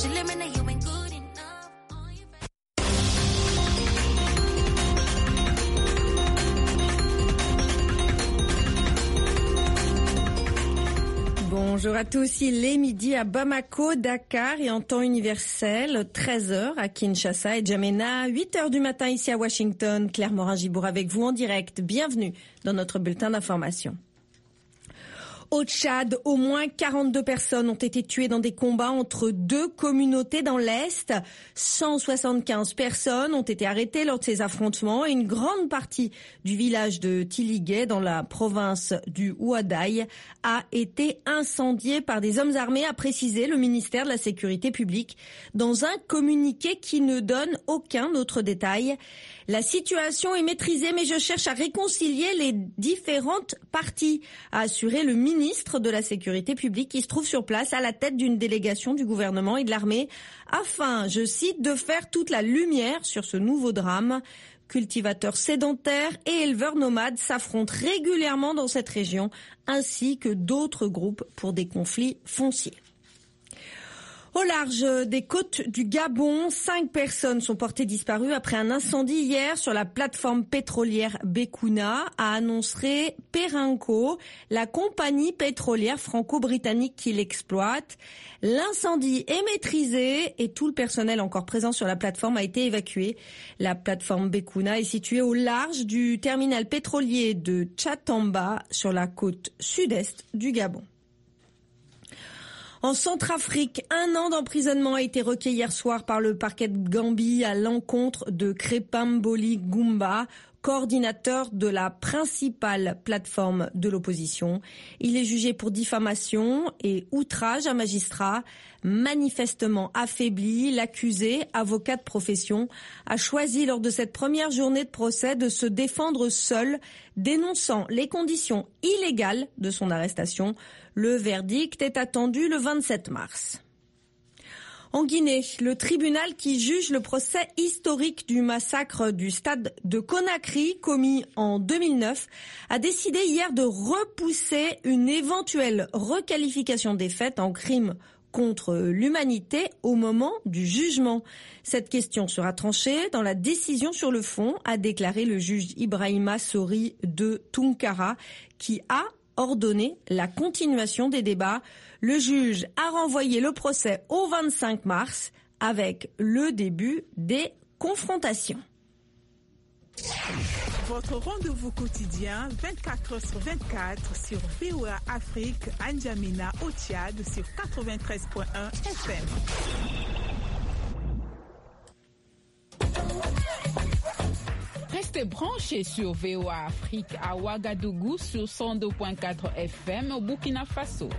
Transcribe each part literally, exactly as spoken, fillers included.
Bonjour à tous, il est midi à Bamako, Dakar et en temps universel, treize heures à Kinshasa et Djamena, huit heures du matin ici à Washington. Claire Morin-Gibour avec vous en direct. Bienvenue dans notre bulletin d'information. Au Tchad, au moins quarante-deux personnes ont été tuées dans des combats entre deux communautés dans l'Est. cent soixante-quinze personnes ont été arrêtées lors de ces affrontements et une grande partie du village de Tiligué dans la province du Ouadaï a été incendiée par des hommes armés, a précisé le ministère de la Sécurité publique dans un communiqué qui ne donne aucun autre détail. La situation est maîtrisée, mais je cherche à réconcilier les différentes parties, a assuré le ministre de la Sécurité publique qui se trouve sur place à la tête d'une délégation du gouvernement et de l'armée, afin, je cite, de faire toute la lumière sur ce nouveau drame. Cultivateurs sédentaires et éleveurs nomades s'affrontent régulièrement dans cette région, ainsi que d'autres groupes pour des conflits fonciers. Au large des côtes du Gabon, cinq personnes sont portées disparues après un incendie hier sur la plateforme pétrolière Bekouna, a annoncé Perenco, la compagnie pétrolière franco-britannique qui l'exploite. L'incendie est maîtrisé et tout le personnel encore présent sur la plateforme a été évacué. La plateforme Bekouna est située au large du terminal pétrolier de Tchatamba sur la côte sud-est du Gabon. En Centrafrique, un an d'emprisonnement a été requis hier soir par le parquet de Gambie à l'encontre de Crépamboli Goumba, coordinateur de la principale plateforme de l'opposition. Il est jugé pour diffamation et outrage à magistrat. Manifestement affaibli, l'accusé, avocat de profession, a choisi lors de cette première journée de procès de se défendre seul, dénonçant les conditions illégales de son arrestation. Le verdict est attendu le vingt-sept mars. En Guinée, le tribunal qui juge le procès historique du massacre du stade de Conakry commis en deux mille neuf a décidé hier de repousser une éventuelle requalification des faits en crime contre l'humanité au moment du jugement. Cette question sera tranchée dans la décision sur le fond, a déclaré le juge Ibrahima Sori de Tunkara, qui a ordonné la continuation des débats. Le juge a renvoyé le procès au vingt-cinq mars avec le début des confrontations. Votre rendez-vous quotidien vingt-quatre heures sur vingt-quatre sur V O A Afrique à N'Djamena au Tchad sur quatre-vingt-treize point un F M. Restez branchés sur V O A Afrique à Ouagadougou sur cent deux point quatre F M au Burkina Faso.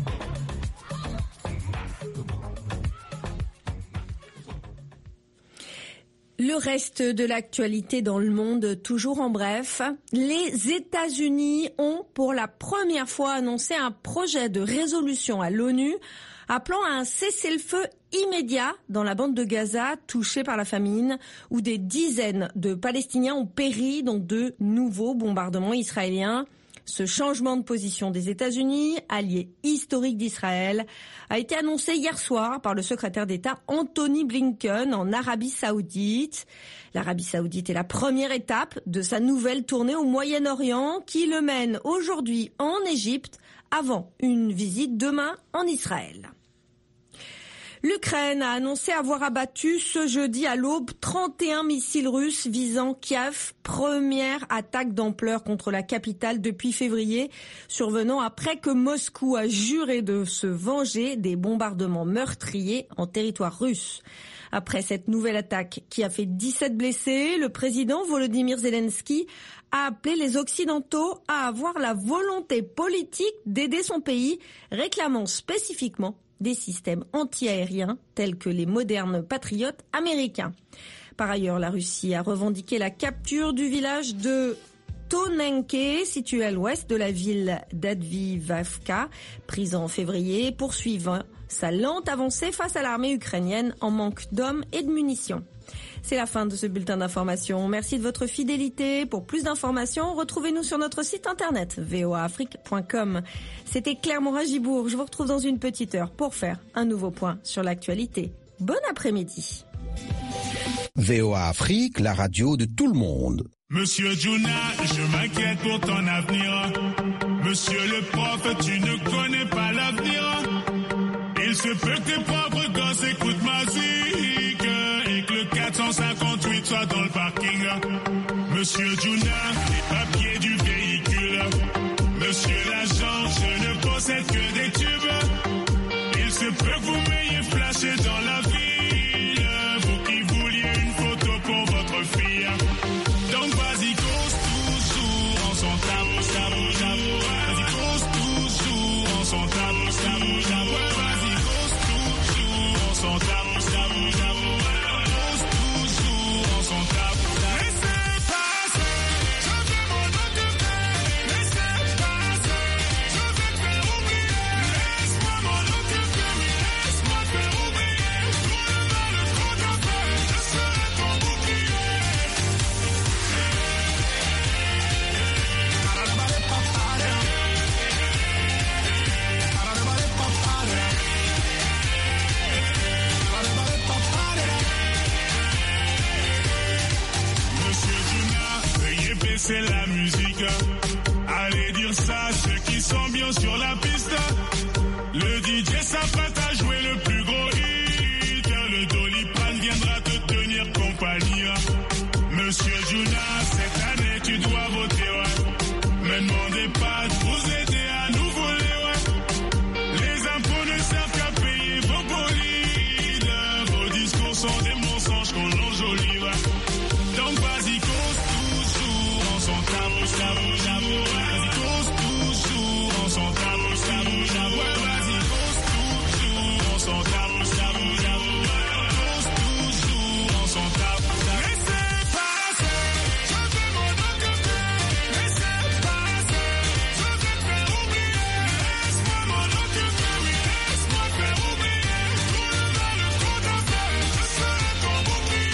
Le reste de l'actualité dans le monde, toujours en bref, les États-Unis ont pour la première fois annoncé un projet de résolution à l'ONU appelant à un cessez-le-feu immédiat dans la bande de Gaza touchée par la famine, où des dizaines de Palestiniens ont péri dans de nouveaux bombardements israéliens. Ce changement de position des États-Unis, allié historique d'Israël, a été annoncé hier soir par le secrétaire d'État Anthony Blinken en Arabie Saoudite. L'Arabie Saoudite est la première étape de sa nouvelle tournée au Moyen-Orient qui le mène aujourd'hui en Égypte avant une visite demain en Israël. L'Ukraine a annoncé avoir abattu ce jeudi à l'aube trente et un missiles russes visant Kiev, première attaque d'ampleur contre la capitale depuis février, survenant après que Moscou a juré de se venger des bombardements meurtriers en territoire russe. Après cette nouvelle attaque qui a fait dix-sept blessés, le président Volodymyr Zelensky a appelé les Occidentaux à avoir la volonté politique d'aider son pays, réclamant spécifiquement des systèmes anti-aériens tels que les modernes patriotes américains. Par ailleurs, la Russie a revendiqué la capture du village de Tonenke, situé à l'ouest de la ville d'Advivavka, prise en février, poursuivant sa lente avancée face à l'armée ukrainienne en manque d'hommes et de munitions. C'est la fin de ce bulletin d'information. Merci de votre fidélité. Pour plus d'informations, retrouvez-nous sur notre site internet v o a afrique point com. C'était Claire Morin-Gibour. Je vous retrouve dans une petite heure pour faire un nouveau point sur l'actualité Bon après-midi. V O A Afrique, la radio de tout le monde. Monsieur Juna, je m'inquiète pour ton avenir. Monsieur le prof, tu ne connais pas l'avenir. Il se peut que tes propres gosses écoutent ma musique et que le quatre cent cinquante-huit soit dans le parking. Monsieur Juna, les papiers du véhicule. Monsieur l'agent, je ne possède que des tubes. Il se peut que vous m'ayez flashé dans la ville, vous qui vouliez une photo pour votre fille. Donc vas-y, cause toujours en son tabou, tabou, tabou. Vas-y, cause toujours en son tabou, tabou, tabou. Vas-y, cause toujours en son tabou, tabou, tabou. Cause toujours en son tabou. Laissez passer, je vais m'en occuper. Laissez passer, je vais te faire oublier. Laisse-moi m'en occuper, oui, laisse-moi te faire oublier. Tout le mal, trop d'affaires, je serai ton bouclier. C'est la musique. Allez dire ça à ceux qui sont bien sur la piste. Le D J s'apprête à jouer le plus gros hit. Le Doliprane viendra te tenir compagnie. Monsieur Juna, cette année tu dois voter, ouais. Me demandez pas de vous aider à nous voler, ouais. Les impôts ne servent qu'à payer vos bolides. Vos discours sont des mensonges qu'on enjolive. Donc vas-y, cause toujours en son tabou, tabou, tabou. Vas-y, cause toujours en son tabou, tabou, tabou. Vas-y, cause toujours en son tabou, tabou, tabou. Cause toujours en son tabou. Laissez passer, je vais m'en occuper. Laissez passer, je vais te faire oublier. Laisse-moi m'en occuper, oui, laisse-moi te faire oublier. Tout le mal, trop d'affaires, je serai ton bouclier.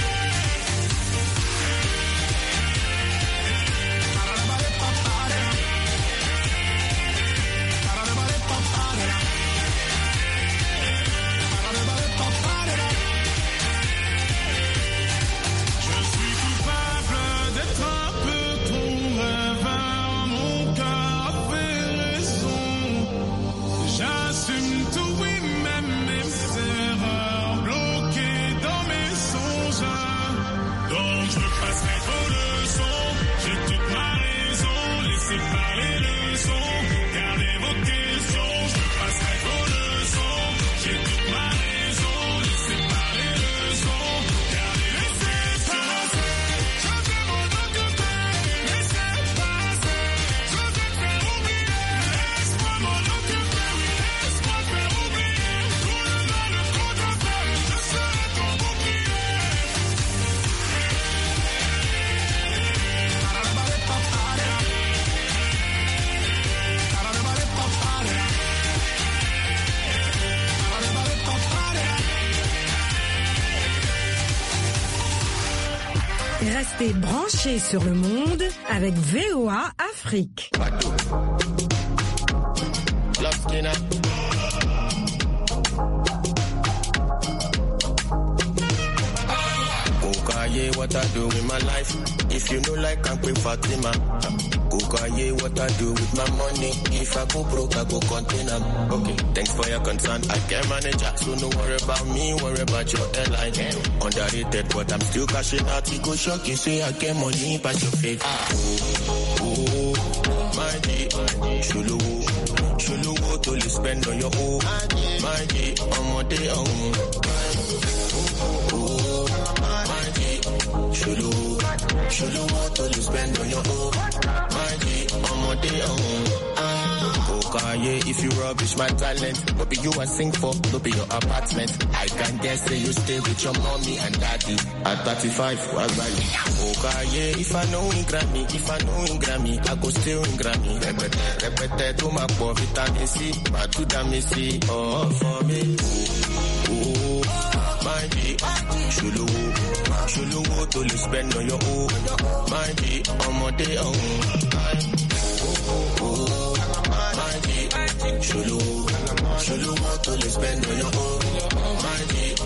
Je suis coupable d'être un peu ton rêveur, mon cœur avait raison. J'assume tout, oui, même mes erreurs, bloquées dans mes songes. Donc je me passerai vos leçons, j'ai toute ma raison, laissez parler le son, gardez vos questions. Je me passerai vos leçons, j'ai toute ma raison, laissez parler le son, gardez vos questions. Je vais m'en occuper, laissez passer, je vais te faire oublier. Laisse-moi m'en occuper, oui, laisse-moi te faire oublier. Tout le mal, trop d'affaires, je serai ton bouclier. Restez branchés sur le monde avec V O A Afrique. Kukaye, what I do with my life. If you know like I'm quick Fatima. Kukaye, what I do with my money. If I go broke, I go contain them. Okay, thanks for your concern. I can manage that. So no worry about me, worry about your airline. Underrated, but I'm still cashing out. You go shock, you say I get money, pass your face. Oh, oh, my G, Shulu, Shulu, to you spend on your own. My G, on my day, on. Shulu, Shulu, what do you spend on your own? My G, on my day on. Okaye, if you rubbish my talent, no be you I sing for, no be your apartment. I can guess say you stay with your mommy and daddy. At thirty-five, what value? Okaye, if I know in Grammy, if I know in Grammy, I go still in Grammy. Repete, repete, to my poor vitamin C, but to damn see, oh, for me. Oh, my G, Shulu, Shulu, what do you spend on your own? My G, on my day on. Oh, my G, Shulu, Shulu, what do you spend on your own? My G,